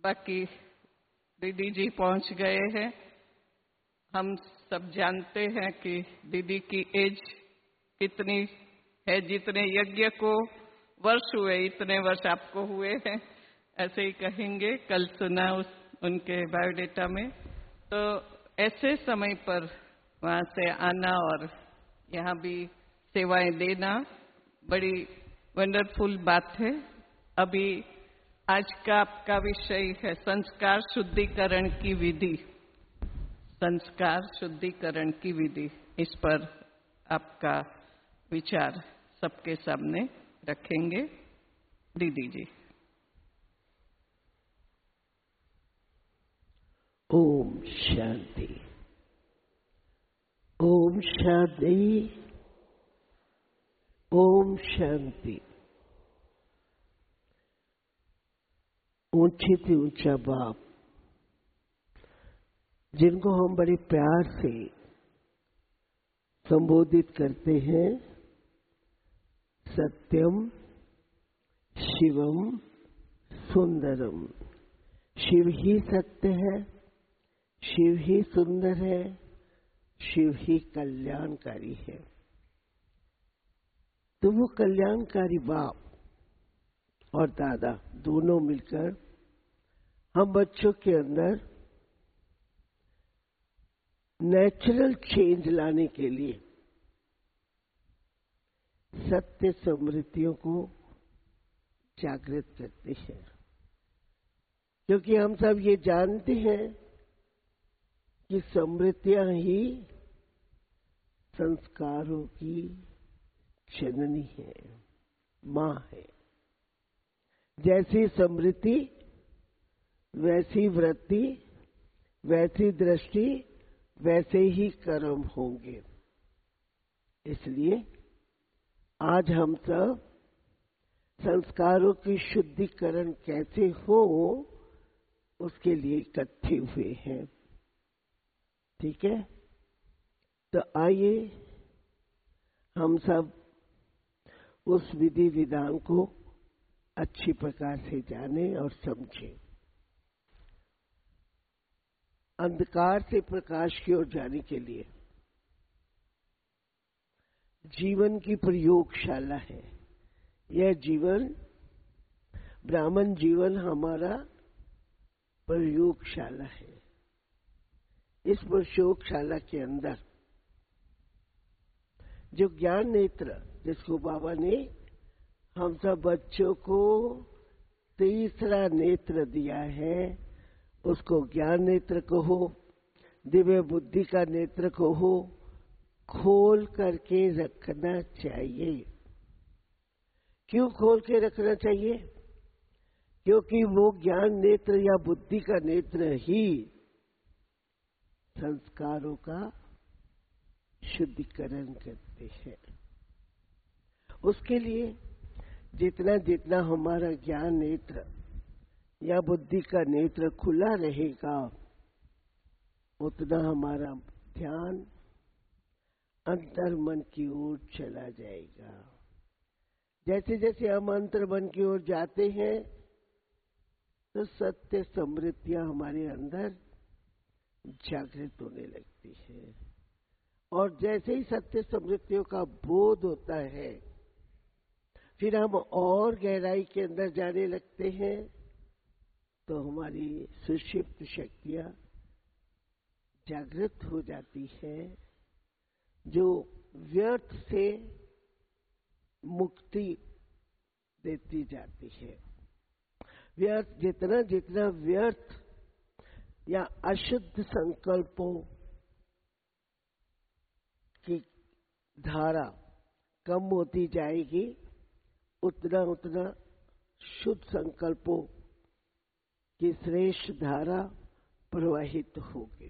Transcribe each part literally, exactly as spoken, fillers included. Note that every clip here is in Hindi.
बाकी दीदी जी पहुंच गए हैं। हम सब जानते हैं कि दीदी की एज कितनी है, जितने यज्ञ को वर्ष हुए इतने वर्ष आपको हुए हैं, ऐसे ही कहेंगे। कल सुना उस उनके बायोडेटा में। तो ऐसे समय पर वहाँ से आना और यहाँ भी सेवाएं देना बड़ी वंडरफुल बात है। अभी आज का आपका विषय है संस्कार शुद्धिकरण की विधि। संस्कार शुद्धिकरण की विधि, इस पर आपका विचार सबके सामने रखेंगे दीदी जी। ओम शांति, ओम शांति, ओम शांति। ऊंचे से ऊंचा बाप, जिनको हम बड़े प्यार से संबोधित करते हैं, सत्यम शिवम सुंदरम। शिव ही सत्य है, शिव ही सुंदर है, शिव ही कल्याणकारी है। तो वो कल्याणकारी बाप और दादा दोनों मिलकर हम बच्चों के अंदर नेचुरल चेंज लाने के लिए सत्य समृद्धियों को जागृत करते हैं, क्योंकि हम सब ये जानते हैं कि समृद्धियां ही संस्कारों की जननी है, मां है। जैसी समृद्धि वैसी वृत्ति, वैसी दृष्टि, वैसे ही कर्म होंगे। इसलिए आज हम सब संस्कारों की शुद्धिकरण कैसे हो उसके लिए इकट्ठे हुए हैं। ठीक है, तो आइए हम सब उस विधि विधान को अच्छी प्रकार से जाने और समझें। अंधकार से प्रकाश की ओर जाने के लिए जीवन की प्रयोगशाला है। यह जीवन, ब्राह्मण जीवन हमारा प्रयोगशाला है। इस प्रयोगशाला के अंदर जो ज्ञान नेत्र, जिसको बाबा ने हम सब बच्चों को तीसरा नेत्र दिया है, उसको ज्ञान नेत्र कहो, दिव्य बुद्धि का नेत्र कहो, खोल करके रखना चाहिए। क्यों खोल के रखना चाहिए? क्योंकि वो ज्ञान नेत्र या बुद्धि का नेत्र ही संस्कारों का शुद्धिकरण करते हैं। उसके लिए जितना जितना हमारा ज्ञान नेत्र या बुद्धि का नेत्र खुला रहेगा, उतना हमारा ध्यान अंतर मन की ओर चला जाएगा। जैसे जैसे हम अंतर मन की ओर जाते हैं तो सत्य समृद्धियां हमारे अंदर जागृत होने लगती है, और जैसे ही सत्य समृद्धियों का बोध होता है, फिर हम और गहराई के अंदर जाने लगते हैं, तो हमारी सुषुप्त शक्तियां जागृत हो जाती है, जो व्यर्थ से मुक्ति देती जाती है। व्यर्थ, जितना जितना व्यर्थ या अशुद्ध संकल्पों की धारा कम होती जाएगी, उतना उतना शुद्ध संकल्पों की श्रेष्ठ धारा प्रवाहित होगी।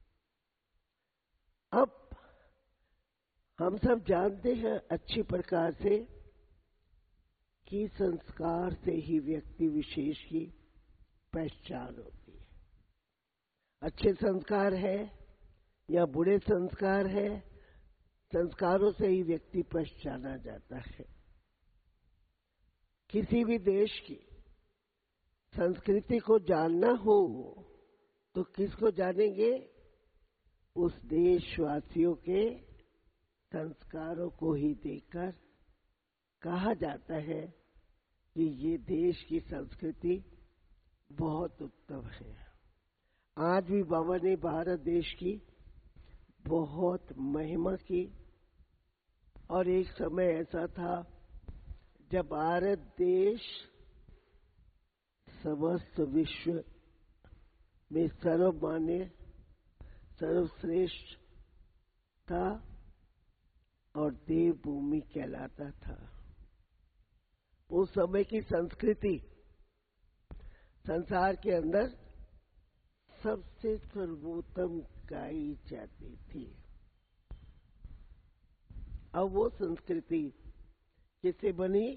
अब हम सब जानते हैं अच्छी प्रकार से कि संस्कार से ही व्यक्ति विशेष की पहचान होती है। अच्छे संस्कार है या बुरे संस्कार है, संस्कारों से ही व्यक्ति पहचाना जाता है। किसी भी देश की संस्कृति को जानना हो तो किसको जानेंगे? उस देशवासियों के संस्कारों को ही देखकर कहा जाता है कि ये देश की संस्कृति बहुत उत्तम है। आज भी बाबा ने भारत देश की बहुत महिमा की, और एक समय ऐसा था जब भारत देश समस्त विश्व में सर्वमान्य सर्वश्रेष्ठ था और देवभूमि कहलाता था। उस समय की संस्कृति संसार के अंदर सबसे सर्वोत्तम गाई जाती थी। अब वो संस्कृति किससे बनी?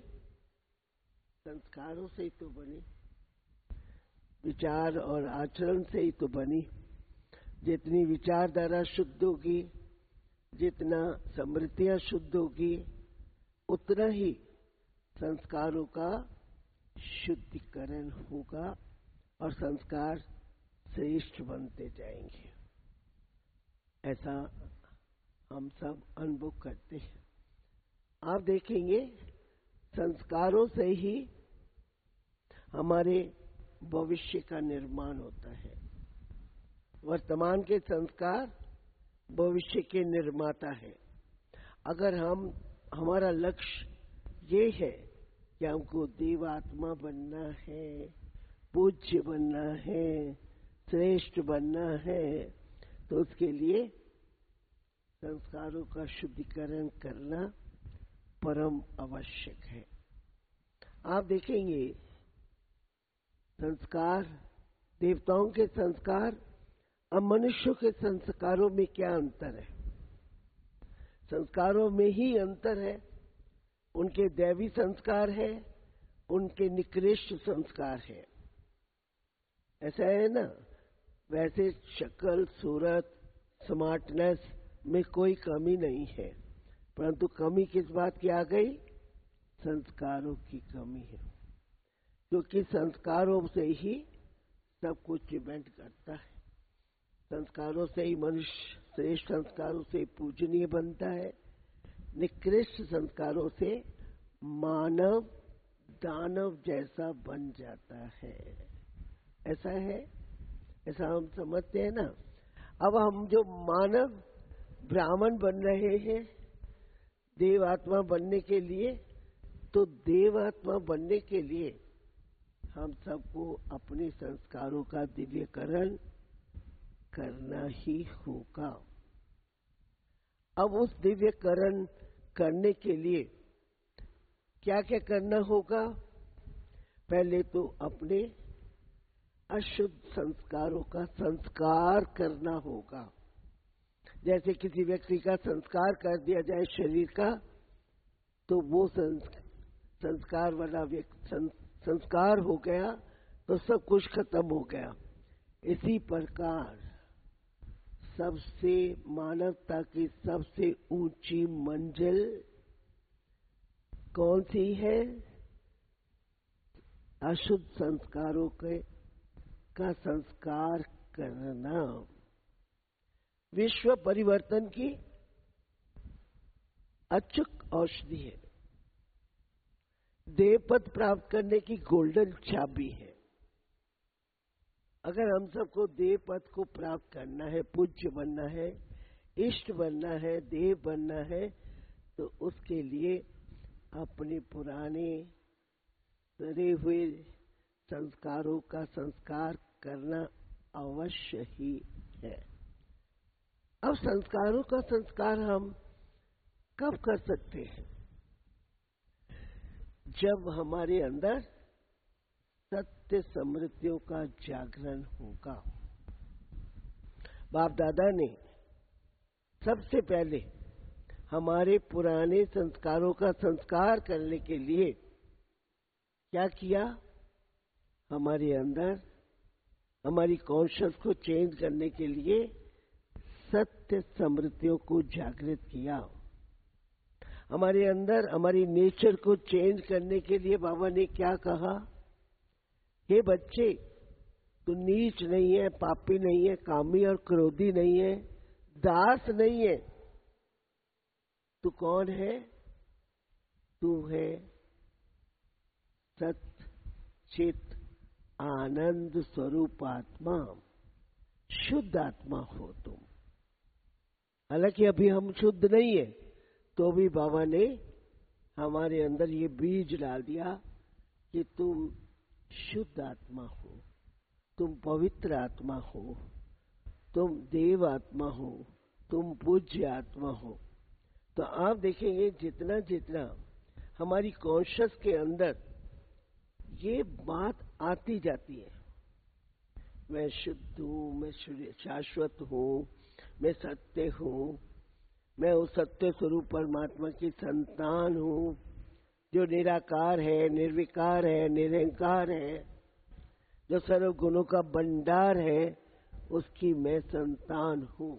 संस्कारों से ही तो बनी, विचार और आचरण से ही तो बनी। जितनी विचारधारा शुद्ध होगी, जितना स्मृतियां शुद्ध होगी, उतना ही संस्कारों का शुद्धिकरण होगा और संस्कार श्रेष्ठ बनते जाएंगे। ऐसा हम सब अनुभव करते हैं। आप देखेंगे संस्कारों से ही हमारे भविष्य का निर्माण होता है। वर्तमान के संस्कार भविष्य के निर्माता है। अगर हम हमारा लक्ष्य ये है कि हमको देवात्मा बनना है, पूज्य बनना है, श्रेष्ठ बनना है, तो उसके लिए संस्कारों का शुद्धिकरण करना परम आवश्यक है। आप देखेंगे संस्कार, देवताओं के संस्कार और मनुष्यों के संस्कारों में क्या अंतर है? संस्कारों में ही अंतर है। उनके दैवी संस्कार है, उनके निकृष्ट संस्कार है। ऐसा है ना? वैसे शक्ल, सूरत, स्मार्टनेस में कोई कमी नहीं है, परंतु कमी किस बात की आ गई? संस्कारों की कमी है, क्योंकि संस्कारों से ही सब कुछ डिपेंड करता है। संस्कारों से ही मनुष्य श्रेष्ठ संस्कारों से पूजनीय बनता है, निकृष्ट संस्कारों से मानव दानव जैसा बन जाता है। ऐसा है, ऐसा हम समझते हैं ना। अब हम जो मानव ब्राह्मण बन रहे हैं देवात्मा बनने के लिए, तो देवात्मा बनने के लिए हम सबको अपने संस्कारों का दिव्यकरण करना ही होगा। अब उस दिव्यकरण करने के लिए क्या क्या करना होगा? पहले तो अपने अशुद्ध संस्कारों का संस्कार करना होगा। जैसे किसी व्यक्ति का संस्कार कर दिया जाए शरीर का, तो वो संस्कार वाला व्यक्ति संस्कार हो गया तो सब कुछ खत्म हो गया। इसी प्रकार सबसे मानवता की सबसे ऊंची मंजिल कौन सी है? अशुद्ध संस्कारों के का संस्कार करना। विश्व परिवर्तन की अचूक औषधि है, देवपद प्राप्त करने की गोल्डन चाबी है। अगर हम सबको देव पद को प्राप्त करना है, पूज्य बनना है, इष्ट बनना है, देव बनना है, तो उसके लिए अपने पुराने सड़े हुए संस्कारों का संस्कार करना अवश्य ही है। अब संस्कारों का संस्कार हम कब कर सकते हैं? जब हमारे अंदर सत्य स्मृतियों का जागरण होगा। बाप दादा ने सबसे पहले हमारे पुराने संस्कारों का संस्कार करने के लिए क्या किया? हमारे अंदर हमारी कॉन्शियस को चेंज करने के लिए सत्य स्मृतियों को जागृत किया। हमारे अंदर हमारी नेचर को चेंज करने के लिए बाबा ने क्या कहा? हे बच्चे, तू नीच नहीं है, पापी नहीं है, कामी और क्रोधी नहीं है, दास नहीं है। तू कौन है? तू है सत चित आनंद स्वरूप आत्मा, शुद्ध आत्मा हो तुम। हालांकि अभी हम शुद्ध नहीं है, तो भी बाबा ने हमारे अंदर ये बीज डाल दिया कि तुम शुद्ध आत्मा हो, तुम पवित्र आत्मा हो, तुम देव आत्मा हो, तुम पूज्य आत्मा हो। तो आप देखेंगे जितना जितना हमारी कॉन्शियस के अंदर ये बात आती जाती है, मैं शुद्ध हूं, मैं शाश्वत हूं, मैं सत्य हूं, मैं उस सत्य स्वरूप परमात्मा की संतान हूं जो निराकार है, निर्विकार है, निरंकार है, जो सर्व गुणों का भंडार है, उसकी मैं संतान हूं।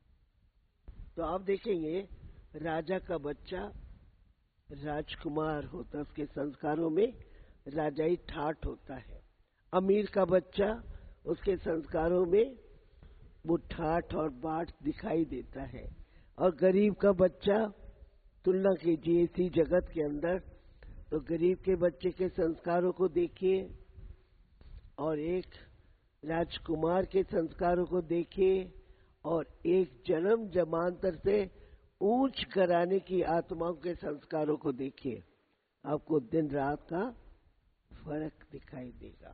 तो आप देखेंगे राजा का बच्चा राजकुमार होता है, उसके संस्कारों में राजाई ठाठ होता है। अमीर का बच्चा, उसके संस्कारों में वो ठाठ और बाट दिखाई देता है। और गरीब का बच्चा, तुलना कीजिए इसी जगत के अंदर, तो गरीब के बच्चे के संस्कारों को देखिए और एक राजकुमार के संस्कारों को देखिए और एक जन्म जमांतर से ऊंच कराने की आत्माओं के संस्कारों को देखिए, आपको दिन रात का फर्क दिखाई देगा।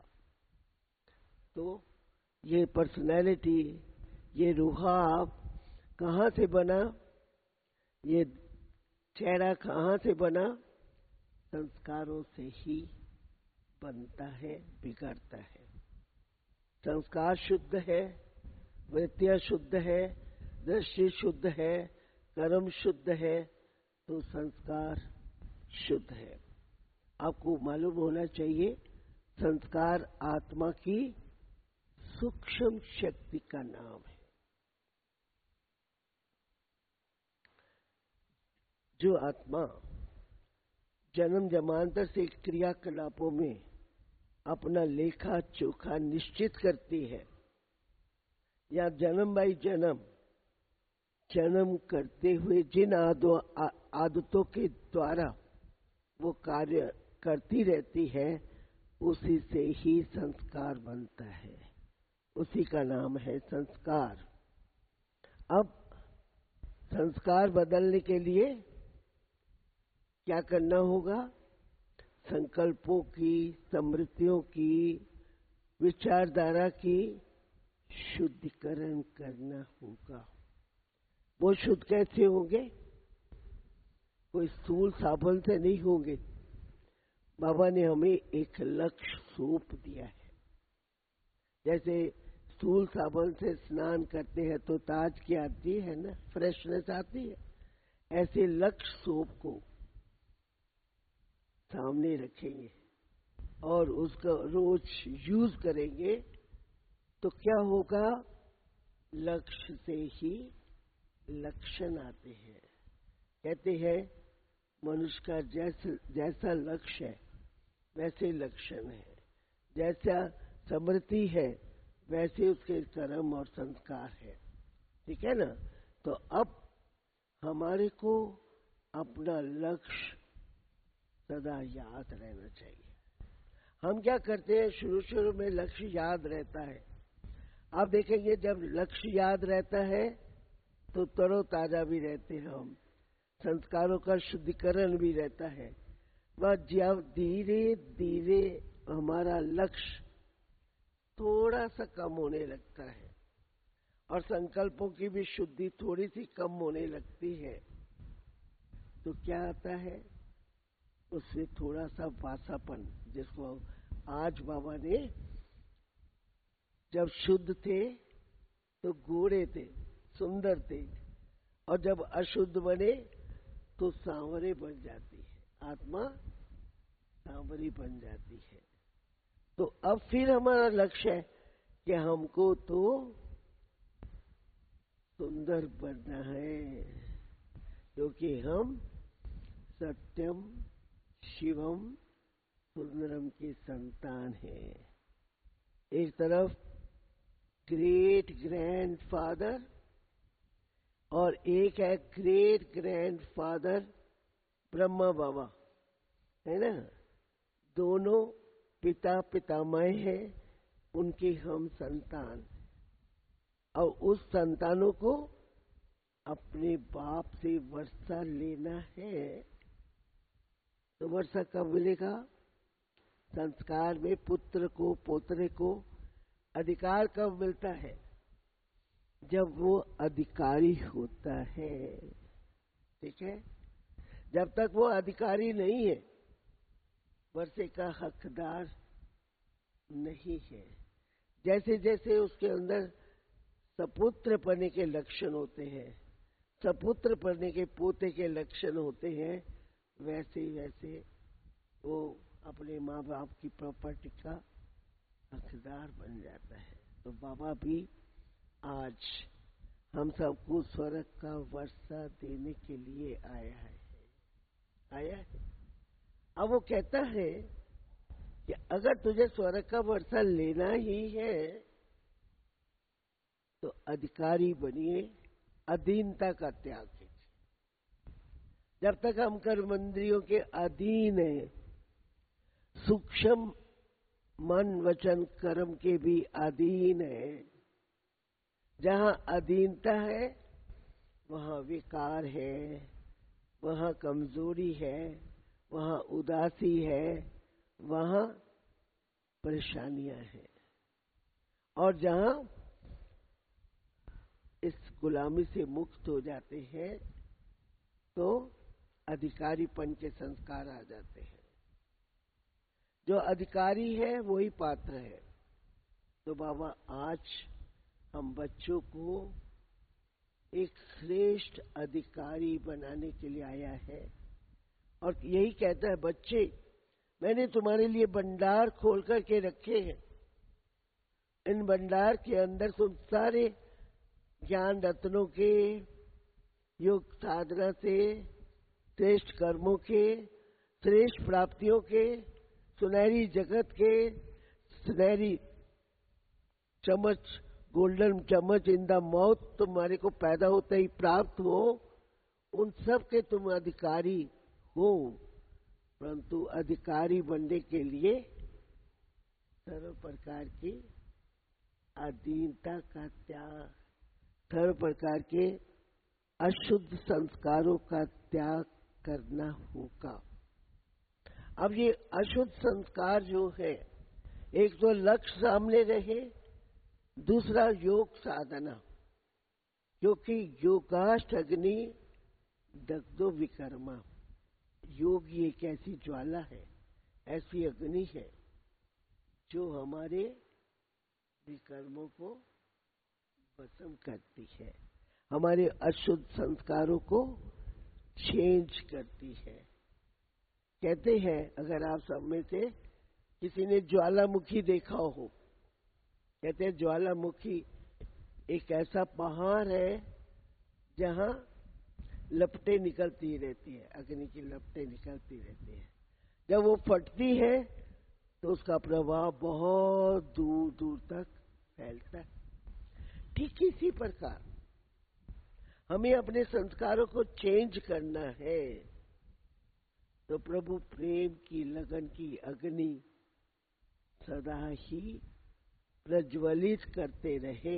तो ये पर्सनैलिटी, ये रूहाब कहाँ से बना? ये चेहरा कहाँ से बना? संस्कारों से ही बनता है, बिगड़ता है। संस्कार शुद्ध है, वृत्तियां शुद्ध है, दृष्टि शुद्ध है, कर्म शुद्ध है, तो संस्कार शुद्ध है। आपको मालूम होना चाहिए संस्कार आत्मा की सूक्ष्म शक्ति का नाम है। जो आत्मा जन्म जमांतर से क्रियाकलापों में अपना लेखा चोखा निश्चित करती है, या जन्म बाई जन्म जन्म करते हुए जिन आदतों के द्वारा वो कार्य करती रहती है, उसी से ही संस्कार बनता है, उसी का नाम है संस्कार। अब संस्कार बदलने के लिए क्या करना होगा? संकल्पों की, स्मृतियों की, विचारधारा की शुद्धिकरण करना होगा। वो शुद्ध कैसे होंगे? कोई स्थूल साबुन से नहीं होंगे। बाबा ने हमें एक लक्ष्य सौंप दिया है। जैसे स्थूल साबुन से स्नान करते हैं तो ताजगी आती है ना, फ्रेशनेस आती है, ऐसे लक्ष्य सौंप को सामने रखेंगे और उसका रोज यूज करेंगे तो क्या होगा? लक्ष्य से ही लक्षण आते हैं। कहते हैं मनुष्य का जैसा जैसा लक्ष्य है वैसे लक्षण है, जैसा स्मृति है वैसे उसके कर्म और संस्कार है। ठीक है ना? तो अब हमारे को अपना लक्ष्य सदा याद रहना चाहिए। हम क्या करते हैं, शुरू शुरू में लक्ष्य याद रहता है। आप देखेंगे जब लक्ष्य याद रहता है तो तरोताजा भी रहते हैं हम, संस्कारों का शुद्धिकरण भी रहता है। वह जब धीरे धीरे हमारा लक्ष्य थोड़ा सा कम होने लगता है और संकल्पों की भी शुद्धि थोड़ी सी कम होने लगती है, तो क्या आता है? उससे थोड़ा सा वासापन, जिसको आज बाबा ने, जब शुद्ध थे तो गोरे थे, सुंदर थे, और जब अशुद्ध बने तो सांवरे बन जाती है, आत्मा सांवरी बन जाती है। तो अब फिर हमारा लक्ष्य है कि हमको तो सुंदर बनना है, क्योंकि हम सत्यम शिवम सुंदरम की संतान है। एक तरफ ग्रेट ग्रैंडफादर और एक है ग्रेट ग्रैंडफादर ब्रह्मा बाबा, है ना। दोनों पिता पितामह हैं, उनके हम संतान, और उस संतानों को अपने बाप से वर्षा लेना है। तो वर्षा कब मिलेगा? संस्कार में पुत्र को पोतरे को अधिकार कब मिलता है? जब वो अधिकारी होता है। ठीक है, जब तक वो अधिकारी नहीं है वर्षे का हकदार नहीं है। जैसे जैसे उसके अंदर सपुत्र पने के लक्षण होते हैं, सपुत्र पने के पोते के लक्षण होते हैं, वैसे वैसे वो अपने माँ बाप की प्रॉपर्टी का हकदार बन जाता है। तो बाबा भी आज हम सबको स्वर्ग का वर्षा देने के लिए आया है आया है अब वो कहता है कि अगर तुझे स्वर्ग का वर्षा लेना ही है तो अधिकारी बनिए, अधीनता का त्याग कीजिए। जब तक हम कर्मेंद्रियों के अधीन हैं, सूक्ष्म मन वचन कर्म के भी अधीन है, जहां अधीनता है वहां विकार है, वहां कमजोरी है, वहां उदासी है, वहां परेशानियां हैं। और जहां इस गुलामी से मुक्त हो जाते हैं तो अधिकारीपन के संस्कार आ जाते हैं। जो अधिकारी है वही पात्र है। तो बाबा आज हम बच्चों को एक श्रेष्ठ अधिकारी बनाने के लिए आया है और यही कहता है, बच्चे मैंने तुम्हारे लिए भंडार खोल करके रखे हैं। इन भंडार के अंदर तुम सारे ज्ञान रत्नों के, योग साधना से श्रेष्ठ कर्मों के, श्रेष्ठ प्राप्तियों के, सुनहरी जगत के, सुनहरी चम्मच, गोल्डन चम्मच इन द माउथ तुम्हारे को पैदा होते ही प्राप्त हो, उन सब के तुम अधिकारी हो। परंतु अधिकारी बनने के लिए सर्व प्रकार की अधीनता का त्याग, सर्व प्रकार के अशुद्ध संस्कारों का त्याग करना होगा। अब ये अशुद्ध संस्कार जो है, एक तो लक्ष्य सामने रहे, दूसरा योग साधना, क्योंकि योगाष्ट अग्नि दग्धो विकर्मा। योग ये एक ऐसी ज्वाला है, ऐसी अग्नि है जो हमारे विकर्मों को भस्म करती है, हमारे अशुद्ध संस्कारों को चेंज करती है। कहते हैं अगर आप सब में से किसी ने ज्वालामुखी देखा हो, कहते हैं ज्वालामुखी एक ऐसा पहाड़ है जहां लपटें निकलती रहती है, अग्नि की लपटें निकलती रहती है। जब वो फटती है तो उसका प्रभाव बहुत दूर दूर तक फैलता है। ठीक इसी प्रकार हमें अपने संस्कारों को चेंज करना है। तो प्रभु प्रेम की लगन की अग्नि सदा ही प्रज्वलित करते रहे।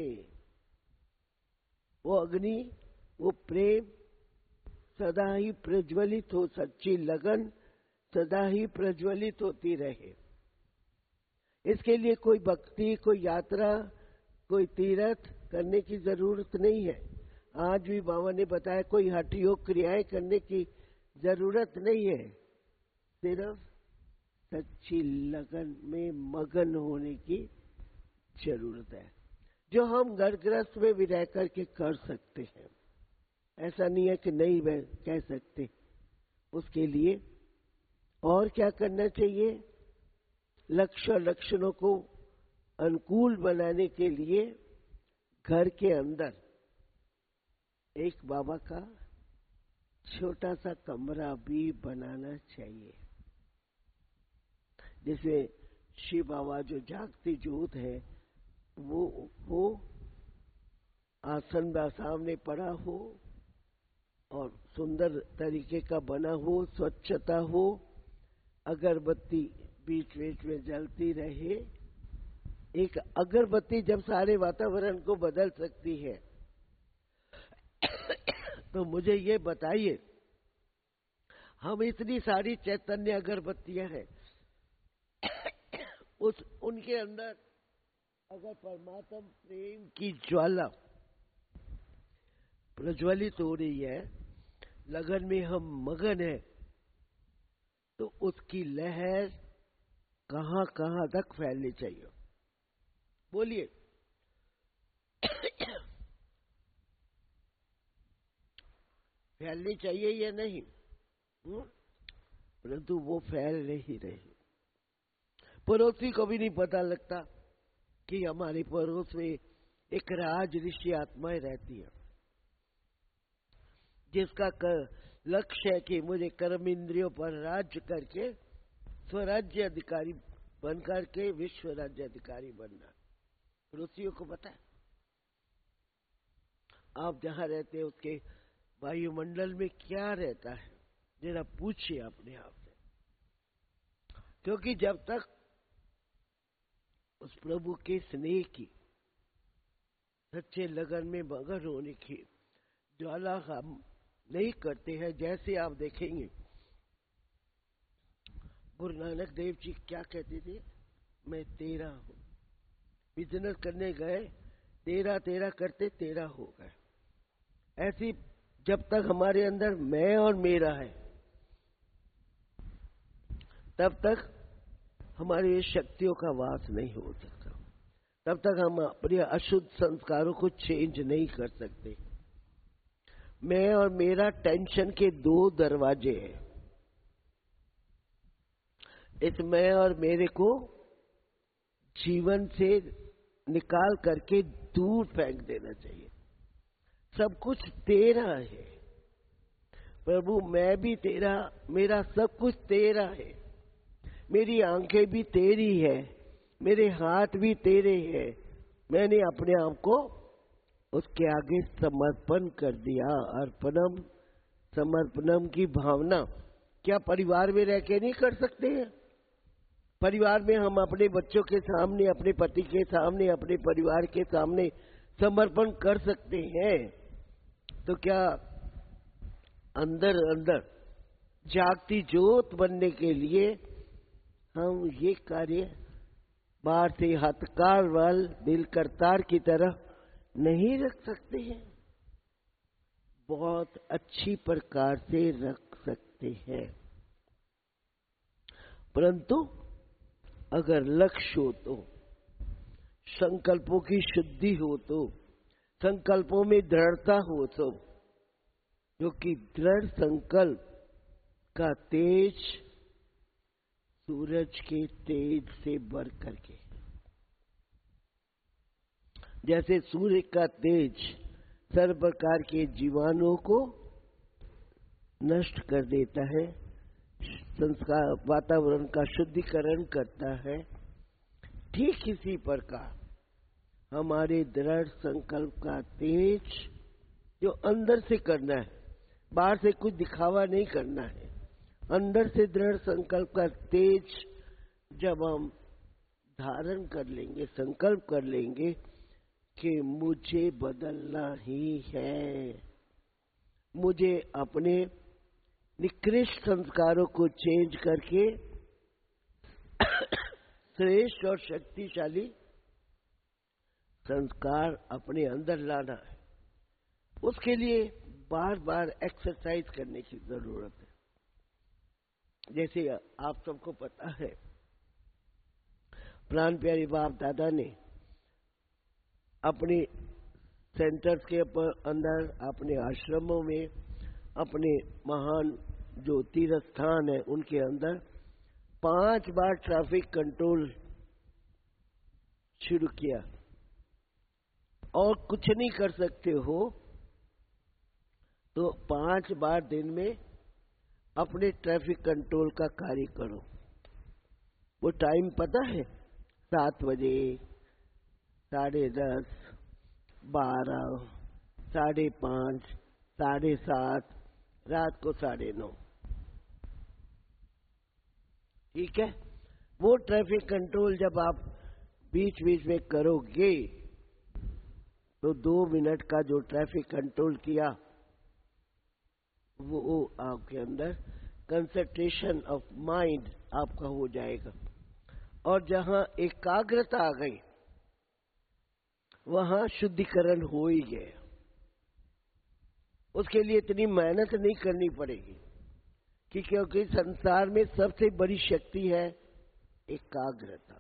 वो अग्नि, वो प्रेम सदा ही प्रज्वलित हो, सच्ची लगन सदा ही प्रज्वलित होती रहे। इसके लिए कोई भक्ति, कोई यात्रा, कोई तीर्थ करने की जरूरत नहीं है। आज भी बाबा ने बताया कोई हठ योग क्रियाएं करने की जरूरत नहीं है, सिर्फ सच्ची लगन में मगन होने की जरूरत है, जो हम घर गृहस्थ में भी रह करके कर सकते हैं। ऐसा नहीं है कि नहीं वह कह सकते। उसके लिए और क्या करना चाहिए? लक्ष्य और लक्षणों को अनुकूल बनाने के लिए घर के अंदर एक बाबा का छोटा सा कमरा भी बनाना चाहिए, जिसमें शिव बाबा जो जागती ज्योत है वो वो आसन में सामने पड़ा हो और सुंदर तरीके का बना हो, स्वच्छता हो, अगरबत्ती बीच बीच में जलती रहे। एक अगरबत्ती जब सारे वातावरण को बदल सकती है तो मुझे ये बताइए, हम इतनी सारी चैतन्य अगरबत्तियां हैं, उस उनके अंदर अगर परमात्मा प्रेम की ज्वाला प्रज्वलित हो रही है, लगन में हम मगन है, तो उसकी लहर कहां कहां तक फैलनी चाहिए? बोलिए। फैलनी चाहिए या नहीं? परंतु वो फैल नहीं रही। पड़ोसी को भी नहीं पता लगता कि हमारे पड़ोस में एक राज ऋषि आत्माएं रहती है, जिसका कर, लक्ष्य है कि मुझे कर्म इंद्रियों पर राज्य करके स्वराज्य अधिकारी बनकर के विश्व राज्य अधिकारी बनना। पड़ोसियों को पता है? आप जहां रहते हैं उसके वायुमंडल में क्या रहता है, जरा पूछिए अपने आप से। क्योंकि जब तक उस प्रभु के स्नेह की, सच्चे लगन में मगन होने की ज्वाला हम नहीं करते हैं, जैसे आप देखेंगे गुरु नानक देव जी क्या कहते थे, मैं तेरा हूं। बिजनेस करने गए, तेरा तेरा करते तेरा हो गए। ऐसी जब तक हमारे अंदर मैं और मेरा है, तब तक हमारी शक्तियों का वास नहीं हो सकता, तब तक हम अपने अशुद्ध संस्कारों को चेंज नहीं कर सकते। मैं और मेरा टेंशन के दो दरवाजे हैं। इस मैं और मेरे को जीवन से निकाल करके दूर फेंक देना चाहिए। सब कुछ तेरा है प्रभु, मैं भी तेरा, मेरा सब कुछ तेरा है। मेरी आंखें भी तेरी है, मेरे हाथ भी तेरे हैं। मैंने अपने आप को उसके आगे समर्पण कर दिया। अर्पणम समर्पणम की भावना क्या परिवार में रह के नहीं कर सकते हैं? परिवार में हम अपने बच्चों के सामने, अपने पति के सामने, अपने परिवार के सामने समर्पण कर सकते हैं। तो क्या अंदर अंदर जागती ज्योत बनने के लिए हम ये कार्य बाहर से हथकार वाल दिल करतार की तरह नहीं रख सकते हैं? बहुत अच्छी प्रकार से रख सकते हैं, परंतु अगर लक्ष्य हो तो, संकल्पों की शुद्धि हो तो, संकल्पों में दृढ़ता हो तो, क्योंकि दृढ़ संकल्प का तेज सूरज के तेज से बढ़ करके, जैसे सूर्य का तेज सर्व प्रकार के जीवाणुओं को नष्ट कर देता है, संस्कार वातावरण का शुद्धिकरण करता है, ठीक इसी प्रकार हमारे दृढ़ संकल्प का तेज जो अंदर से करना है, बाहर से कुछ दिखावा नहीं करना है, अंदर से दृढ़ संकल्प का तेज जब हम धारण कर लेंगे, संकल्प कर लेंगे कि मुझे बदलना ही है, मुझे अपने निकृष्ट संस्कारों को चेंज करके श्रेष्ठ और शक्तिशाली संस्कार अपने अंदर लाना है। उसके लिए बार बार एक्सरसाइज करने की जरूरत है। जैसे आप सबको पता है, प्राण प्यारे बाप दादा ने अपने सेंटर्स के अंदर, अपने आश्रमों में, अपने महान जो तीर्थ स्थान है उनके अंदर पांच बार ट्रैफिक कंट्रोल शुरू किया। और कुछ नहीं कर सकते हो तो पांच बार दिन में अपने ट्रैफिक कंट्रोल का कार्य करो। वो टाइम पता है? सात बजे, साढ़े दस, बारह, साढ़े पाँच, साढ़े सात, रात को साढ़े नौ। ठीक है? वो ट्रैफिक कंट्रोल जब आप बीच बीच में करोगे तो दो मिनट का जो ट्रैफिक कंट्रोल किया वो आपके अंदर कंसंट्रेशन ऑफ माइंड आपका हो जाएगा। और जहां एकाग्रता आ गई वहां शुद्धिकरण हो ही गया। उसके लिए इतनी मेहनत नहीं करनी पड़ेगी कि क्योंकि संसार में सबसे बड़ी शक्ति है एकाग्रता।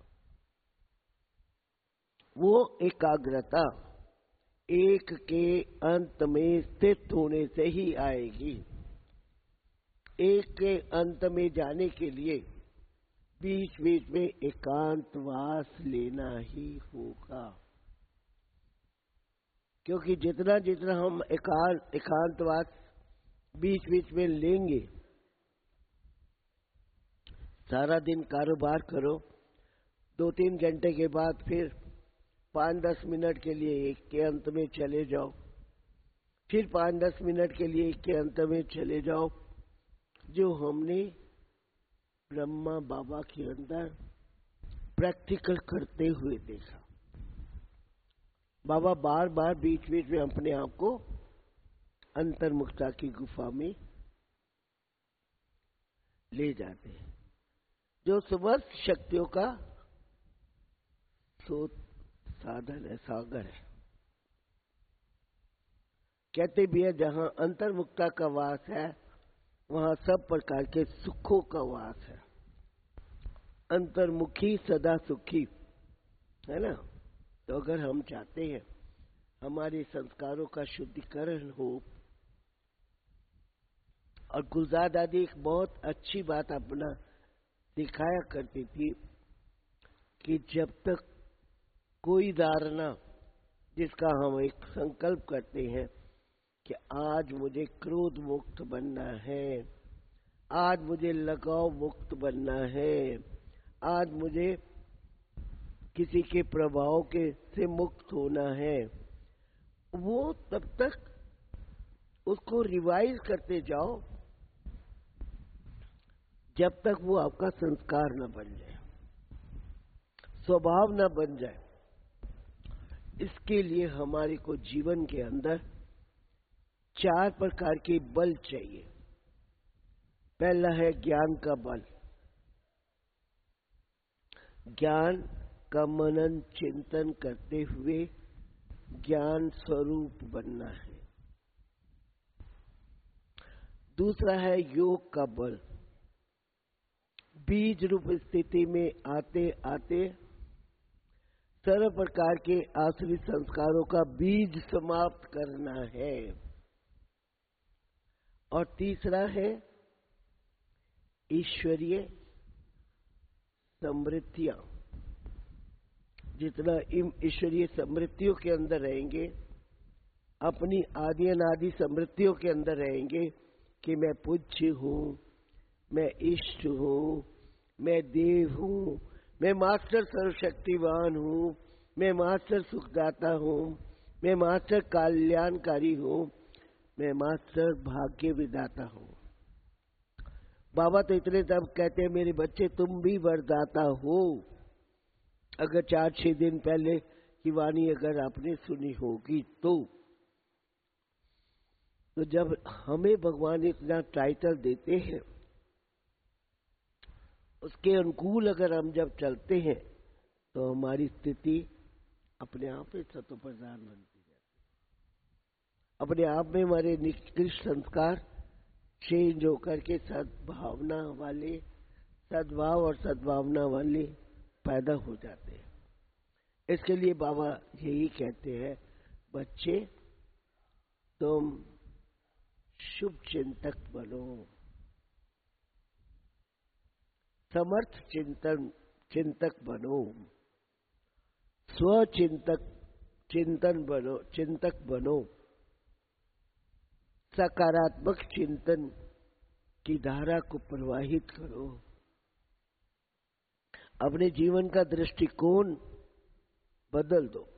वो एकाग्रता एक के अंत में स्थित होने से ही आएगी। एक के अंत में जाने के लिए बीच बीच में एकांतवास लेना ही होगा, क्योंकि जितना जितना हम एकांत एकांतवास बीच बीच में लेंगे, सारा दिन कारोबार करो, दो तीन घंटे के बाद फिर पाँच दस मिनट के लिए एक के अंत में चले जाओ, फिर पाँच दस मिनट के लिए एक के अंत में चले जाओ। जो हमने ब्रह्मा बाबा के अंदर प्रैक्टिकल करते हुए देखा। बाबा बार बार बीच बीच में अपने आप को अंतर्मुखता की गुफा में ले जाते हैं, जो समस्त शक्तियों का स्रोत साधन है, सागर है। कहते भी है जहां अंतर्मुखता का वास है वहां सब प्रकार के सुखों का वास है। अंतर्मुखी सदा सुखी, है ना? तो अगर हम चाहते हैं हमारे संस्कारों का शुद्धिकरण हो, और गुलजार दादी एक बहुत अच्छी बात अपना दिखाया करती थी कि जब तक कोई धारणा जिसका हम एक संकल्प करते हैं कि आज मुझे क्रोध मुक्त बनना है, आज मुझे लगाव मुक्त बनना है, आज मुझे किसी के प्रभाव के से मुक्त होना है, वो तब तक उसको रिवाइज करते जाओ जब तक वो आपका संस्कार न बन जाए, स्वभाव न बन जाए। इसके लिए हमारे को जीवन के अंदर चार प्रकार के बल चाहिए। पहला है ज्ञान का बल। ज्ञान का मनन चिंतन करते हुए ज्ञान स्वरूप बनना है। दूसरा है योग का बल। बीज रूप स्थिति में आते आते सर्व प्रकार के आसुरी संस्कारों का बीज समाप्त करना है। और तीसरा है ईश्वरीय समृद्धियां। जितना इन ईश्वरीय समृद्धियों के अंदर रहेंगे, अपनी आदि अनादि समृद्धियों के अंदर रहेंगे कि मैं पूज्य हूं, मैं इष्ट हूं, मैं देव हूं, मैं मास्टर सर्वशक्तिवान हूं, मैं मास्टर सुखदाता हूं, मैं मास्टर कल्याणकारी हूं, मैं मास्टर भाग्य विदाता हूं। बाबा तो इतने तब कहते हैं मेरे बच्चे तुम भी वरदाता हो। अगर चार छह दिन पहले की वाणी अगर आपने सुनी होगी तो तो जब हमें भगवान इतना टाइटल देते हैं, उसके अनुकूल अगर हम जब चलते हैं तो हमारी स्थिति अपने आप ही सतोप्रधान बनती है। अपने आप में हमारे निकृष्ट संस्कार चेंज होकर के सद्भावना वाले, सद्भाव और सद्भावना वाले पैदा हो जाते हैं। इसके लिए बाबा यही कहते हैं, बच्चे तुम शुभ चिंतक बनो, समर्थ चिंतन चिंतक बनो, स्वचिंतक चिंतन बनो चिंतक बनो, सकारात्मक चिंतन की धारा को प्रवाहित करो, अपने जीवन का दृष्टिकोण बदल दो।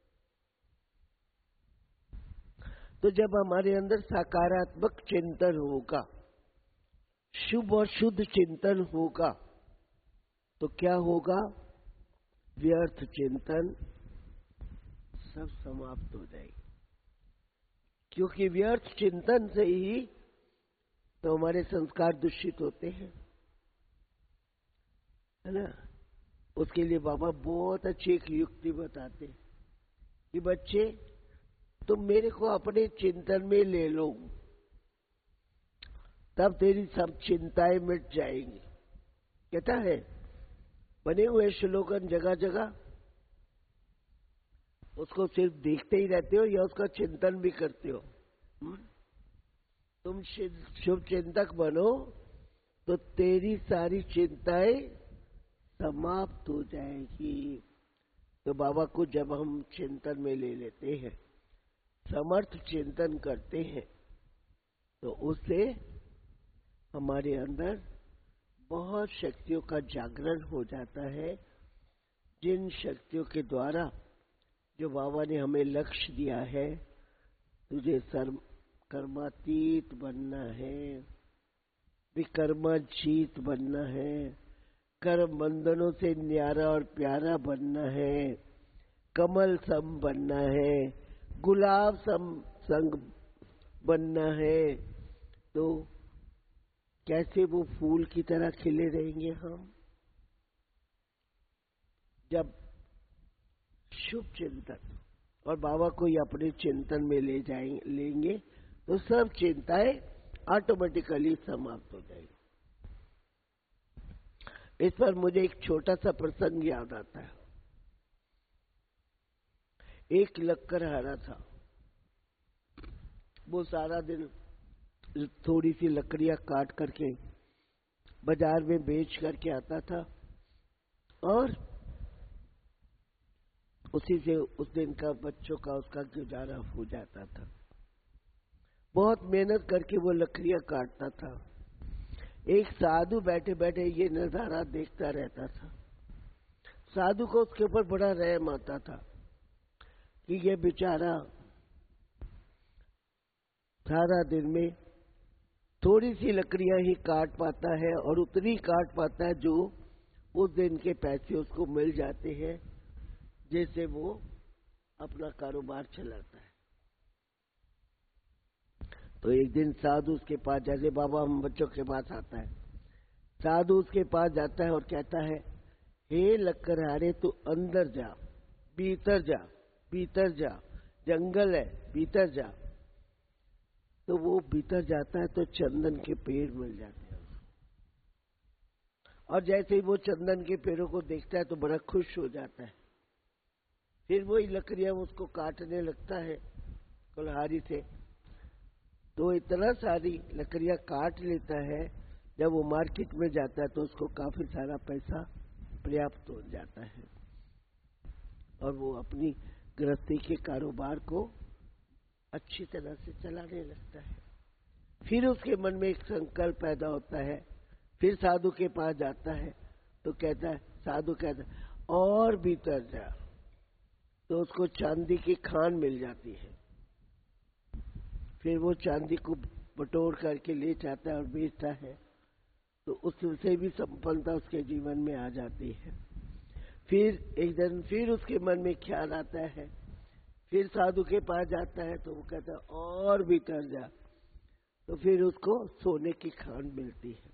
तो जब हमारे अंदर सकारात्मक चिंतन होगा, शुभ और शुद्ध चिंतन होगा, तो क्या होगा? व्यर्थ चिंतन सब समाप्त हो जाएगी। क्योंकि व्यर्थ चिंतन से ही तो हमारे संस्कार दूषित होते हैं, है ना। उसके लिए बाबा बहुत अच्छी एक युक्ति बताते हैं कि बच्चे तुम मेरे को अपने चिंतन में ले लो, तब तेरी सब चिंताएं मिट जाएंगी। कहता है, बने हुए श्लोकन जगह जगह, उसको सिर्फ देखते ही रहते हो या उसका चिंतन भी करते हो? तुम शुभ चिंतक बनो तो तेरी सारी चिंताएं समाप्त हो जाएगी। तो बाबा को जब हम चिंतन में ले लेते हैं, समर्थ चिंतन करते हैं, तो उससे हमारे अंदर बहुत शक्तियों का जागरण हो जाता है, जिन शक्तियों के द्वारा जो बाबा ने हमें लक्ष्य दिया है, तुझे सर्व कर्मातीत बनना है, विकर्मजीत बनना है, कर्म बंधनों से न्यारा और प्यारा बनना है, कमल सम बनना है, गुलाब सम संग बनना है। तो कैसे वो फूल की तरह खिले रहेंगे हम? जब शुभ चिंतन और बाबा को ही अपने चिंतन में ले जाएंगे लेंगे तो सब चिंताएं ऑटोमेटिकली समाप्त हो जाएगी। इस पर मुझे एक छोटा सा प्रसंग याद आता है। एक लक्कड़हारा था, वो सारा दिन थोड़ी सी लकड़ियां काट करके बाजार में बेच करके आता था और उसी से उस दिन का बच्चों का उसका गुजारा हो जाता था। बहुत मेहनत करके वो लकड़ियां काटता था। एक साधु बैठे बैठे ये नजारा देखता रहता था। साधु को उसके ऊपर बड़ा रहम आता था कि ये बेचारा सारा दिन में थोड़ी सी लकड़ियां ही काट पाता है और उतनी काट पाता है जो उस दिन के पैसे उसको मिल जाते हैं, जैसे वो अपना कारोबार चलाता है। तो एक दिन साधु उसके पास, जैसे बाबा हम बच्चों के पास आता है, साधु उसके पास जाता है और कहता है, हे लक्कड़हारे तू अंदर जा, भीतर जा, भीतर जा, जंगल है, भीतर जा। तो वो भीतर जाता है तो चंदन के पेड़ मिल जाते हैं और जैसे ही वो चंदन के पेड़ों को देखता है तो बड़ा खुश हो जाता है। फिर वही लकड़ियां उसको काटने लगता है कुल्हाड़ी से। तो इतना सारी लकड़ियां काट लेता है, जब वो मार्केट में जाता है तो उसको काफी सारा पैसा पर्याप्त हो जाता है और वो अपनी गृहस्थी के कारोबार को अच्छी तरह से चलाने लगता है। फिर उसके मन में एक संकल्प पैदा होता है, फिर साधु के पास जाता है तो कहता है, साधु कहता है और भीतर जा। तो उसको चांदी की खान मिल जाती है। फिर वो चांदी को बटोर करके ले जाता है और बेचता है, तो उससे भी संपन्नता उसके जीवन में आ जाती है। फिर एक दिन फिर उसके मन में ख्याल आता है, फिर साधु के पास जाता है तो वो कहता है और भीतर जा। तो फिर उसको सोने की खान मिलती है।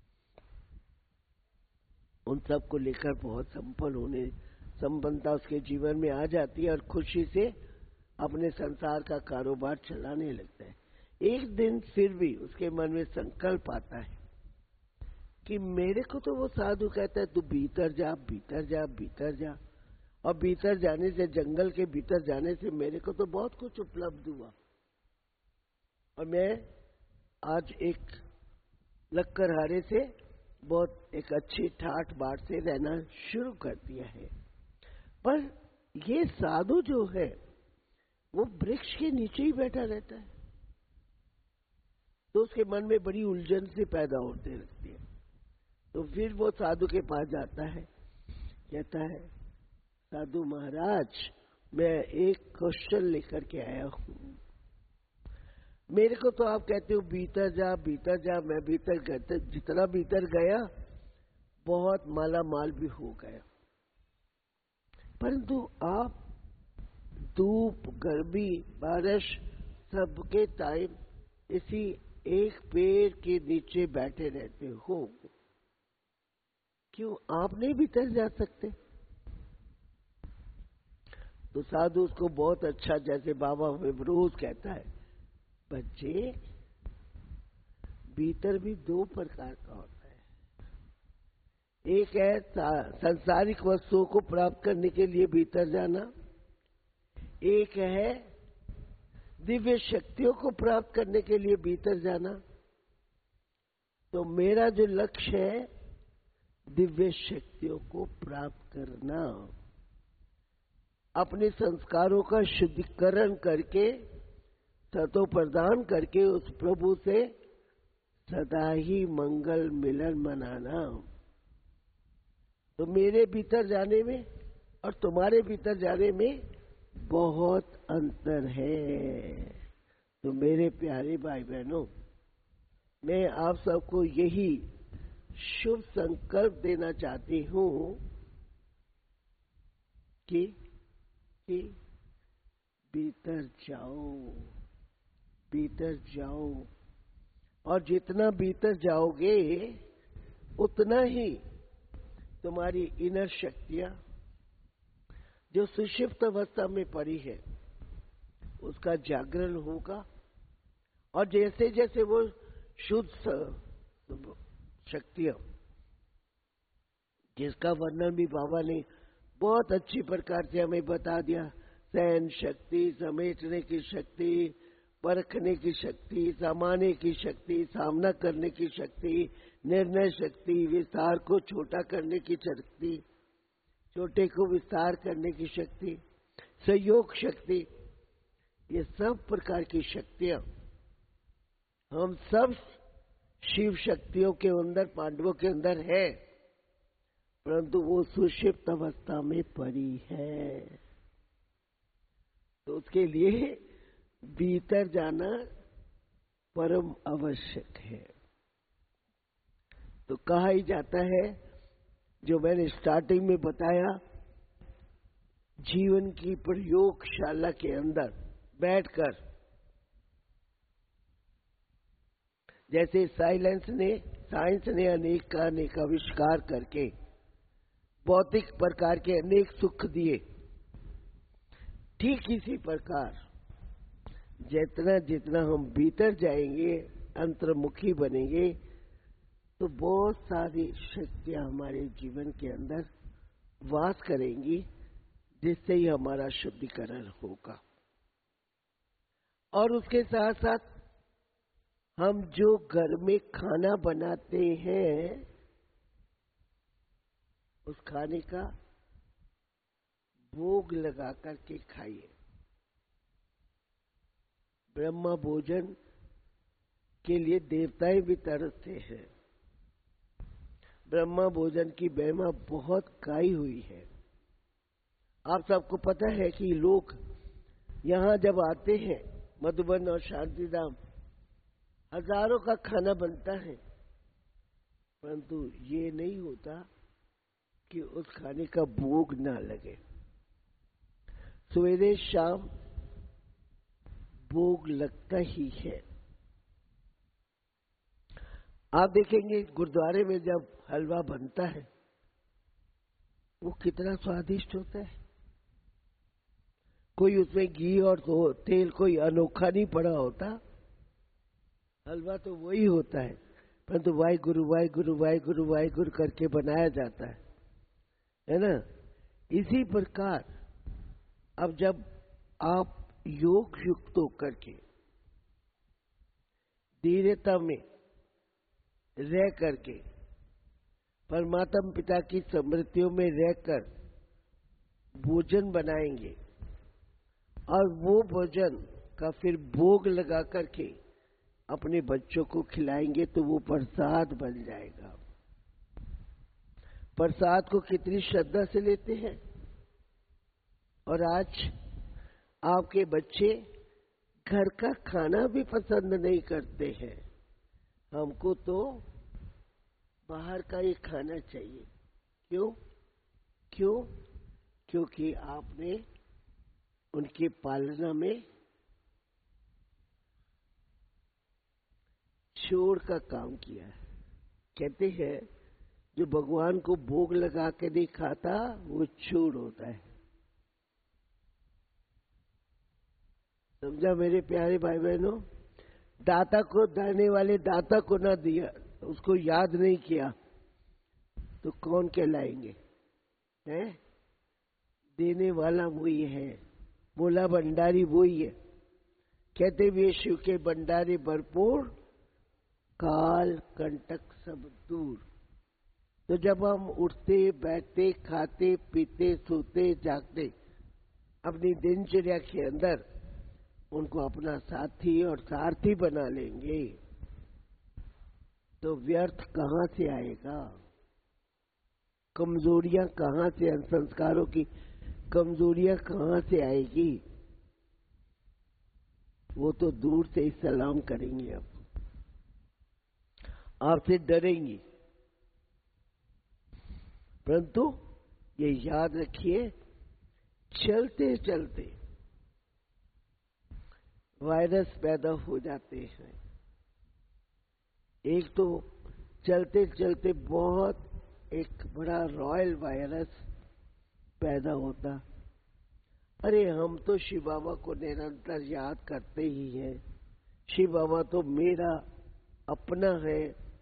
उन सब को लेकर बहुत संपन्न होने संपन्नता उसके जीवन में आ जाती है और खुशी से अपने संसार का कारोबार चलाने लगता है। एक दिन फिर भी उसके मन में संकल्प आता है कि मेरे को तो वो साधु कहता है तू भीतर जा, भीतर जा, भीतर जा, और भीतर जाने से, जंगल के भीतर जाने से मेरे को तो बहुत कुछ उपलब्ध हुआ और मैं आज एक लक्कड़हारे से बहुत एक अच्छी ठाठ बाट से रहना शुरू कर दिया है। पर ये साधु जो है वो वृक्ष के नीचे ही बैठा रहता है। तो उसके मन में बड़ी उलझन से पैदा होते लगती है। तो फिर वो साधु के पास जाता है कहता है, साधु महाराज मैं एक क्वेश्चन लेकर के आया हूं। मेरे को तो आप कहते हो भीतर जा भीतर जा, मैं भीतर कहते जितना भीतर गया बहुत माला माल भी हो गया, परंतु आप धूप गर्मी बारिश सबके टाइम इसी एक पेड़ के नीचे बैठे रहते हो, क्यों आप नहीं भीतर जा सकते? तो साधु उसको बहुत अच्छा, जैसे बाबा विभरोज कहता है, बच्चे भीतर भी दो प्रकार का होता है। एक है सांसारिक वस्तुओं को प्राप्त करने के लिए भीतर जाना, एक है दिव्य शक्तियों को प्राप्त करने के लिए भीतर जाना। तो मेरा जो लक्ष्य है दिव्य शक्तियों को प्राप्त करना, अपने संस्कारों का शुद्धिकरण करके सतो प्रदान करके उस प्रभु से सदा ही मंगल मिलन मनाना। तो मेरे भीतर जाने में और तुम्हारे भीतर जाने में बहुत अंतर है। तो मेरे प्यारे भाई बहनों, मैं आप सबको यही शुभ संकल्प देना चाहती हूं कि कि भीतर जाओ, भीतर जाओ, और जितना भीतर जाओगे उतना ही तुम्हारी इनर शक्तियां जो सुषुप्त अवस्था में पड़ी है उसका जागरण होगा, और जैसे जैसे वो शुद्ध शक्तियां, जिसका वर्णन भी बाबा ने बहुत अच्छी प्रकार से हमें बता दिया, सहन शक्ति, समेटने की शक्ति, परखने की शक्ति, सामाने की शक्ति, सामना करने की शक्ति, निर्णय शक्ति, विस्तार को छोटा करने की शक्ति, छोटे को विस्तार करने की शक्ति, सहयोग शक्ति, ये सब प्रकार की शक्तियां हम सब शिव शक्तियों के अंदर, पांडवों के अंदर है, परंतु वो सुषुप्त अवस्था में पड़ी है। तो उसके लिए भीतर जाना परम आवश्यक है। तो कहा ही जाता है, जो मैंने स्टार्टिंग में बताया, जीवन की प्रयोगशाला के अंदर बैठकर, जैसे साइलेंस ने साइंस ने अनेक का अनेक आविष्कार करके भौतिक प्रकार के अनेक सुख दिए, ठीक इसी प्रकार जितना जितना हम भीतर जाएंगे, अंतर्मुखी बनेंगे, तो बहुत सारी शक्तियां हमारे जीवन के अंदर वास करेंगी, जिससे ही हमारा शुद्धिकरण होगा। और उसके साथ साथ हम जो घर में खाना बनाते हैं, उस खाने का भोग लगा करके खाइए। ब्रह्मा भोजन के लिए देवताएं भी तरसते हैं। ब्रह्मा भोजन की महिमा बहुत गाई हुई है। आप सबको पता है कि लोग यहाँ जब आते हैं, मधुबन और शांतिधाम, हजारों का खाना बनता है, परंतु ये नहीं होता कि उस खाने का भोग ना लगे। सवेरे शाम भोग लगता ही है। आप देखेंगे गुरुद्वारे में जब हलवा बनता है, वो कितना स्वादिष्ट होता है। कोई उसमें घी और तो तेल कोई अनोखा नहीं पड़ा होता, हलवा तो वही होता है, परंतु वाहिगुरु वाहिगुरु वाहिगुरु वाहिगुरु करके बनाया जाता है, है ना। इसी प्रकार अब जब आप योग युक्त होकर के धीरता में रह करके परमात्मा पिता की स्मृतियों में रहकर भोजन बनाएंगे और वो भोजन का फिर भोग लगा करके अपने बच्चों को खिलाएंगे, तो वो प्रसाद बन जाएगा। प्रसाद को कितनी श्रद्धा से लेते हैं। और आज आपके बच्चे घर का खाना भी पसंद नहीं करते हैं, हमको तो बाहर का ही खाना चाहिए। क्यों? क्यों? क्योंकि आपने उनकी पालना में चोर का काम किया है। कहते हैं जो भगवान को भोग लगा के नहीं खाता वो चोर होता है। समझा मेरे प्यारे भाई बहनों? दाता को देने वाले दाता को ना दिया, उसको याद नहीं किया तो कौन कहलाएंगे? हैं? देने वाला वही है, बोला भंडारी वही है। कहते भी शिव के भंडारे भरपूर, काल कंटक सब दूर। तो जब हम उठते बैठते खाते पीते सोते जागते अपनी दिनचर्या के अंदर उनको अपना साथी और सारथी बना लेंगे तो व्यर्थ कहां से आएगा? कमजोरियां कहां से, संस्कारों की कमजोरियां कहां से आएगी? वो तो दूर से ही सलाम करेंगे, अब आपसे डरेंगी। परंतु ये याद रखिए, चलते चलते वायरस पैदा हो जाते हैं। एक तो चलते चलते बहुत एक बड़ा रॉयल वायरस पैदा होता। अरे हम तो शिव बाबा को निरंतर याद करते ही हैं, शिव बाबा तो मेरा अपना है,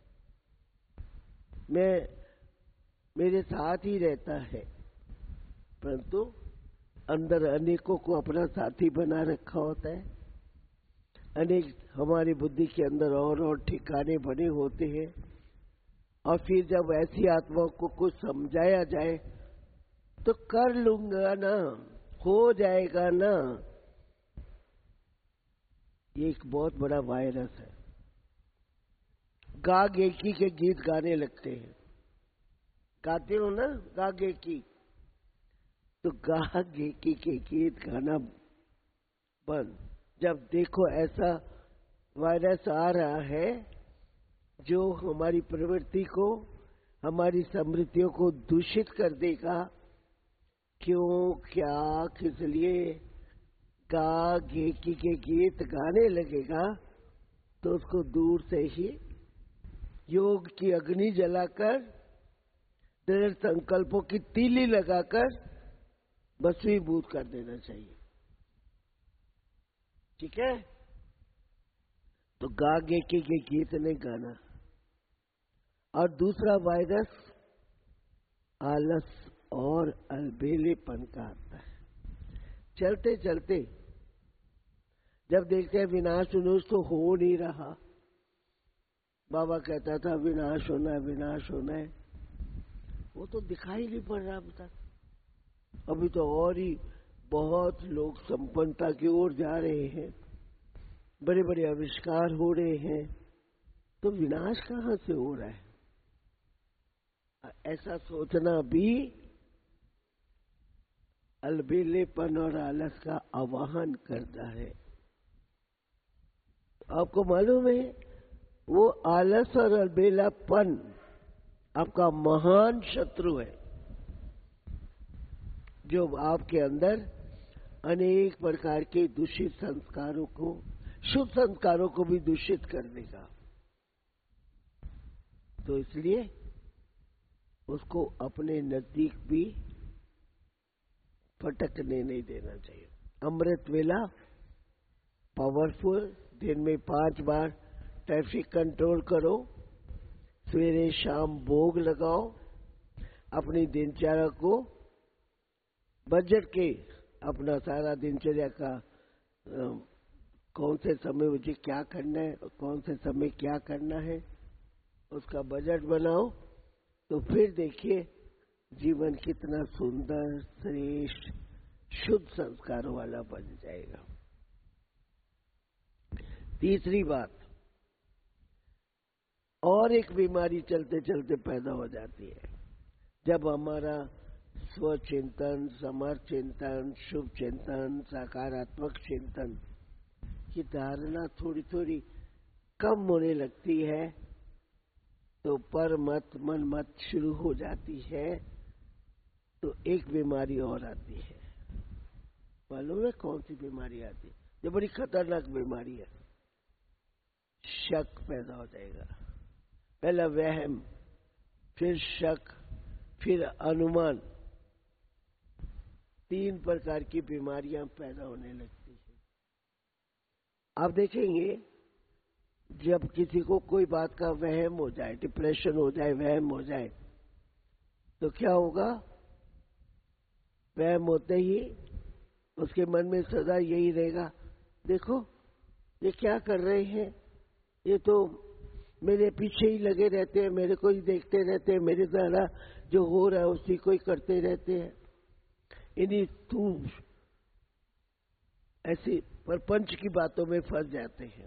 मैं मेरे साथ ही रहता है। परंतु अंदर अनेकों को अपना साथी बना रखा होता है। अनेक हमारी बुद्धि के अंदर और और ठिकाने बने होते हैं। और फिर जब ऐसी आत्माओं को कुछ समझाया जाए तो कर लूंगा ना, हो जाएगा ना, ये एक बहुत बड़ा वायरस है। गा गेकी के गीत गाने लगते हैं, गाते हो ना गा गेकी, तो गा गेकी के गीत गाना बंद। जब देखो ऐसा वायरस आ रहा है जो हमारी प्रवृत्ति को, हमारी समृद्धियों को दूषित कर देगा, क्यों, क्या, किस लिए गा गेकी के गीत गाने लगेगा, तो उसको दूर से ही योग की अग्नि जलाकर, दृढ़ संकल्पों की तीली लगाकर भस्मीभूत कर देना चाहिए। ठीक है? तो गा गेकी के गीत नहीं गाना। और दूसरा वायरस आलस और अलबेलेपन का आता है। चलते चलते जब देखते हैं विनाश विनाश तो हो नहीं रहा, बाबा कहता था विनाश होना है, विनाश होना है, वो तो दिखाई नहीं पड़ रहा अब तक। अभी तो और ही बहुत लोग संपन्नता की ओर जा रहे हैं, बड़े बड़े आविष्कार हो रहे हैं, तो विनाश कहां से हो रहा है? ऐसा सोचना भी अलबेलेपन और आलस का आवाहन करता है। आपको मालूम है वो आलस और अलबेलापन आपका महान शत्रु है, जो आपके अंदर अनेक प्रकार के दूषित संस्कारों को, शुभ संस्कारों को भी दूषित कर देगा। तो इसलिए उसको अपने नजदीक भी फटकने नहीं देना चाहिए। अमृत वेला पावरफुल, दिन में पांच बार ट्रैफिक कंट्रोल करो, सवेरे शाम भोग लगाओ, अपनी दिनचर्या को बजट के, अपना सारा दिनचर्या का आ, कौन से समय मुझे क्या करना है और कौन से समय क्या करना है, उसका बजट बनाओ। तो फिर देखिए जीवन कितना सुंदर, श्रेष्ठ, शुद्ध संस्कारों वाला बन जाएगा। तीसरी बात, और एक बीमारी चलते चलते पैदा हो जाती है, जब हमारा स्वचिंतन, समर्थ चिंतन, शुभ चिंतन, सकारात्मक चिंतन की धारणा थोड़ी थोड़ी कम होने लगती है तो पर मत मन मत शुरू हो जाती है, तो एक बीमारी और आती है। मालूम है कौन सी बीमारी आती है? जो बड़ी खतरनाक बीमारी है, शक पैदा हो जाएगा। पहला वहम, फिर शक, फिर अनुमान। तीन प्रकार की बीमारियां पैदा होने लगती है। आप देखेंगे जब किसी को कोई बात का वहम हो जाए, डिप्रेशन हो जाए, वहम हो जाए, तो क्या होगा? वहम होते ही उसके मन में सदा यही रहेगा, देखो ये क्या कर रहे हैं, ये तो मेरे पीछे ही लगे रहते हैं, मेरे को ही देखते रहते हैं, मेरे द्वारा जो हो रहा है उसी को ही करते रहते हैं। इन्हीं तू ऐसी परपंच की बातों में फंस जाते हैं।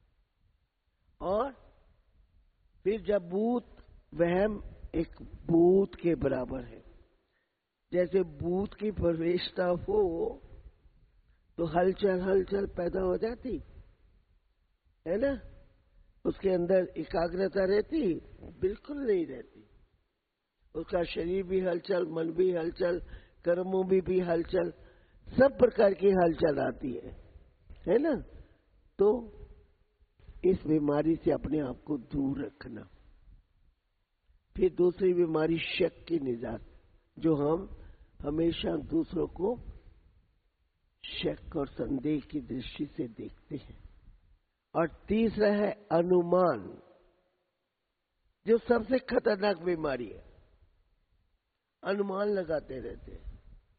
और फिर जब भूत, वहम एक भूत के बराबर है। जैसे भूत की प्रवेशता हो तो हलचल हलचल पैदा हो जाती है ना, उसके अंदर एकाग्रता रहती? बिल्कुल नहीं रहती। उसका शरीर भी हलचल, मन भी हलचल, कर्मों में भी हलचल, सब प्रकार की हलचल आती है, है ना। तो इस बीमारी से अपने आप को दूर रखना। फिर दूसरी बीमारी शक की निजात, जो हम हमेशा दूसरों को शक और संदेह की दृष्टि से देखते हैं। और तीसरा है अनुमान, जो सबसे खतरनाक बीमारी है। अनुमान लगाते रहते हैं।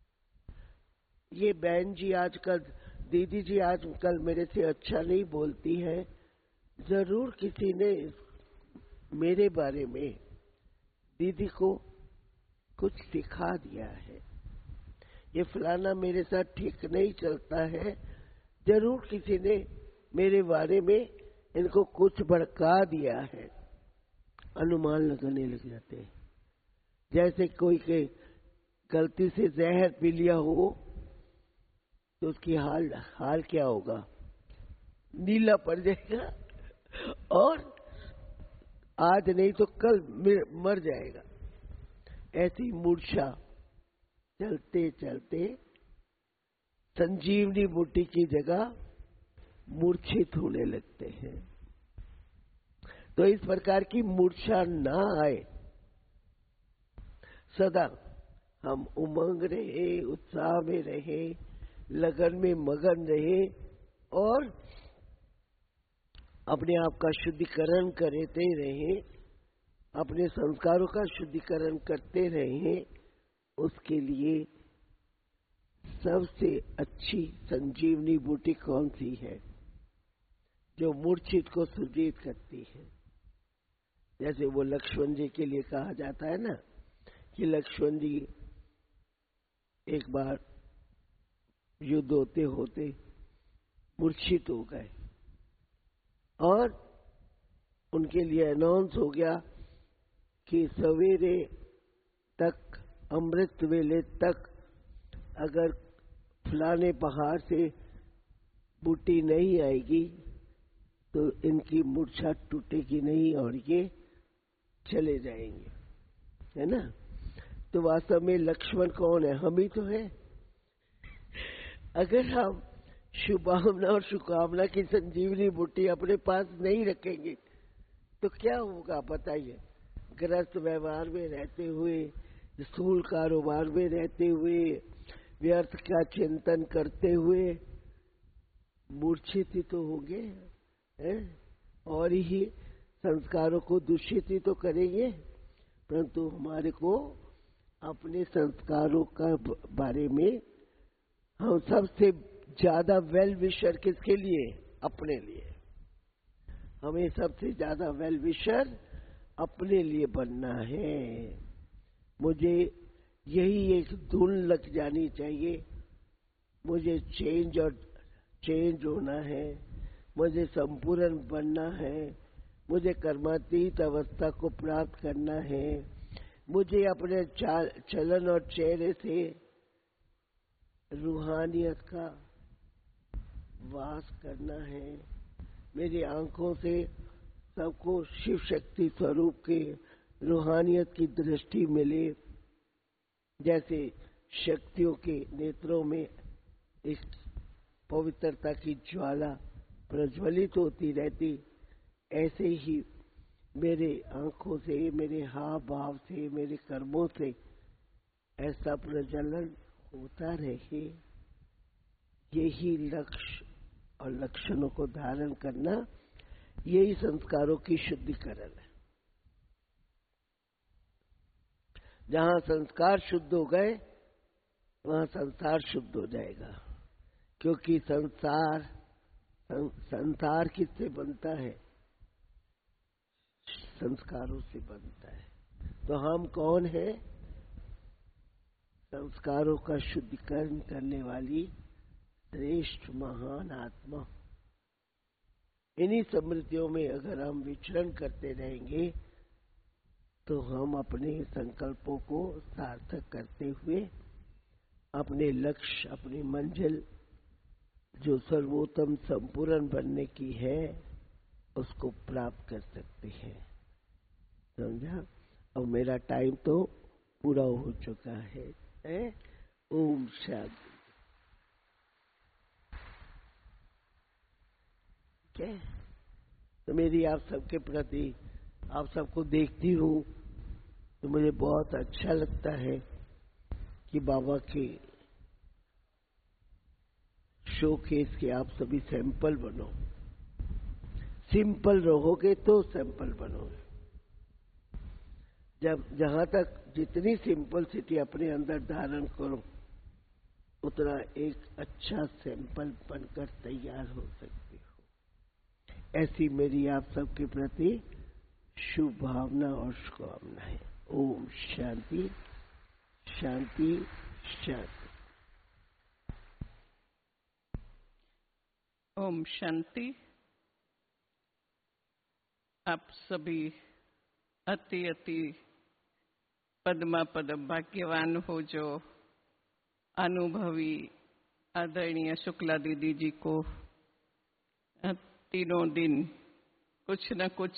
ये बहन जी आजकल, दीदी जी आजकल मेरे से अच्छा नहीं बोलती है, जरूर किसी ने मेरे बारे में दीदी को कुछ सिखा दिया है। ये फलाना मेरे साथ ठीक नहीं चलता है, जरूर किसी ने मेरे बारे में इनको कुछ भड़का दिया है। अनुमान लगाने लग जाते हैं। जैसे कोई के गलती से जहर पी लिया हो तो उसकी हाल हाल क्या होगा? नीला पड़ जाएगा और आज नहीं तो कल मर जाएगा। ऐसी मूर्छा चलते चलते संजीवनी बूटी की जगह मूर्छित होने लगते हैं। तो इस प्रकार की मूर्छा ना आए, सदा हम उमंग रहे, उत्साह में रहे, लगन में मगन रहे और अपने आप का शुद्धिकरण करते रहे, अपने संस्कारों का शुद्धिकरण करते रहे। उसके लिए सबसे अच्छी संजीवनी बूटी कौन सी है? जो मूर्छित को सुजीत करती है। जैसे वो लक्ष्मण जी के लिए कहा जाता है ना कि लक्ष्मण जी एक बार युद्ध होते होते मूर्छित हो गए और उनके लिए अनाउंस हो गया कि सवेरे तक, अमृत वेले तक अगर फलाने पहाड़ से बूटी नहीं आएगी तो इनकी मूर्छा टूटेगी नहीं और ये चले जाएंगे, है ना। तो वास्तव में लक्ष्मण कौन है? हम ही तो है। अगर हम शुभावना और शुभकामना की संजीवनी बूटी अपने पास नहीं रखेंगे तो क्या होगा बताइए? ग्रस्त व्यवहार में रहते हुए, स्थूल कारोबार में रहते हुए, व्यर्थ का चिंतन करते हुए मूर्छित ही तो होंगे, हैं? और ही संस्कारों को दूषित ही तो करेंगे। परंतु हमारे को अपने संस्कारों का बारे में हम सबसे ज्यादा वेल विशर किसके लिए? अपने लिए। हमें सबसे ज्यादा वेल विशर अपने लिए बनना है। मुझे यही एक धुन लग जानी चाहिए, मुझे चेंज और चेंज होना है, मुझे संपूर्ण बनना है, मुझे कर्मातीत अवस्था को प्राप्त करना है, मुझे अपने चाल चलन और चेहरे से रूहानियत का वास करना है। मेरी आंखों से सबको शिव शक्ति स्वरूप के रूहानियत की दृष्टि मिले, जैसे शक्तियों के नेत्रों में एक पवित्रता की ज्वाला प्रज्वलित होती रहती, ऐसे ही मेरे आंखों से, मेरे हाव भाव से, मेरे कर्मों से ऐसा प्रज्वलन होता रहे। यही लक्ष्य और लक्षणों को धारण करना, यही संस्कारों की शुद्धिकरण है। जहां संस्कार शुद्ध हो गए वहां संसार शुद्ध हो जाएगा, क्योंकि संसार संसार किससे बनता है? संस्कारों से बनता है। तो हम कौन हैं? संस्कारों का शुद्धिकरण करने वाली श्रेष्ठ महान आत्मा। इन्हीं स्मृतियों में अगर हम विचरण करते रहेंगे तो हम अपने संकल्पों को सार्थक करते हुए अपने लक्ष्य, अपनी मंजिल जो सर्वोत्तम संपूर्ण बनने की है उसको प्राप्त कर सकते हैं। समझा? और मेरा टाइम तो पूरा हो चुका है। ए? ओम शांति। क्या तो मेरी आप सबके प्रति, आप सबको देखती हूँ तो मुझे बहुत अच्छा लगता है कि बाबा के शोकेस के आप सभी सैंपल बनो। सिंपल रहोगे तो सैंपल बनोगे। जब जहां तक जितनी सिंपलिसिटी अपने अंदर धारण करो उतना एक अच्छा सैंपल बनकर तैयार हो सकते हो। ऐसी मेरी आप सबके प्रति शुभ भावना और शुभकामना है। ओम शांति शांति शांति। ओम शांति। आप सभी अति अति पद्मा पद भाग्यवान हो जो अनुभवी आदरणीय शुक्ला दीदी जी को तीनों दिन कुछ न कुछ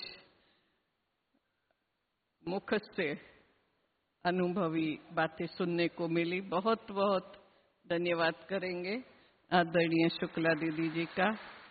मुख से अनुभवी बातें सुनने को मिली। बहुत बहुत धन्यवाद करेंगे आदरणीय शुक्ला दीदी जी का।